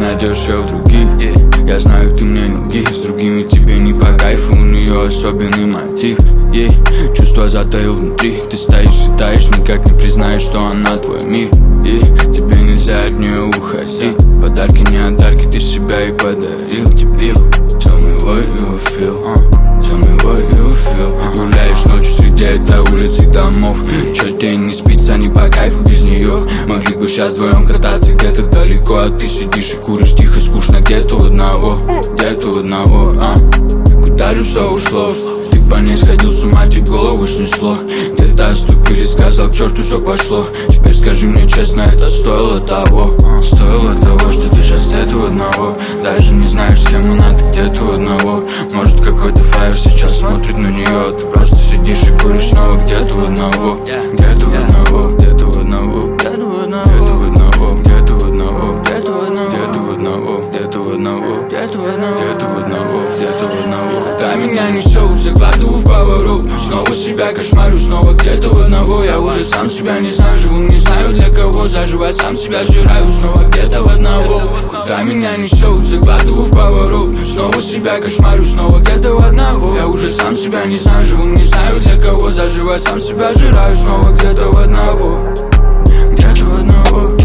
найдешь ее в других. Я знаю, ты мне не гей, с другими тебе не по кайфу. У нее особенный мотив, чувства затаил внутри. Ты стоишь, считаешь, никак не признаешь, что она твой мир. Тебе нельзя от нее уходить. Подарки не одарки, ты себя и подарил. Tell me what you feel, tell me what you feel. Гуляешь ночью среди этой улицы домов. Чё тебе не спится, не по кайфу без нее. Могли бы сейчас вдвоем кататься где-то далеко. А ты сидишь и куришь тихо, скучно где-то у одного. Куда же все ушло? Ты по ней сходил с ума, тебе голову снесло. Где-то отступили, сказал, к черту все пошло. Теперь скажи мне честно, это стоило того? Стоило того, что ты сейчас где-то у одного. Даже не знаешь, с кем она, ты где-то у одного. Может какой-то флайер сейчас смотрит на нее. Ты просто сидишь и куришь снова где-то у одного. Где-то у одного, где-то у одного, где-то у одного, где-то у одного, где-то у одного, где-то у одного, где-то у одного, где-то у одного, где-то у одного, где-то у одного. Куда меня несет, закладываю в поворот. Снова себя кошмарю, снова где-то у одного. Я уже сам себя не знаю, живу не знаю для кого. Заживая сам себя сжираю, снова где-то в одного. Куда меня несет, закладываю в поворот. Снова себя кошмарю, снова где-то у одного. Я уже сам себя не знаю, живу не знаю для кого. Заживая сам себя сжираю, снова где-то в одного. Где-то в одного.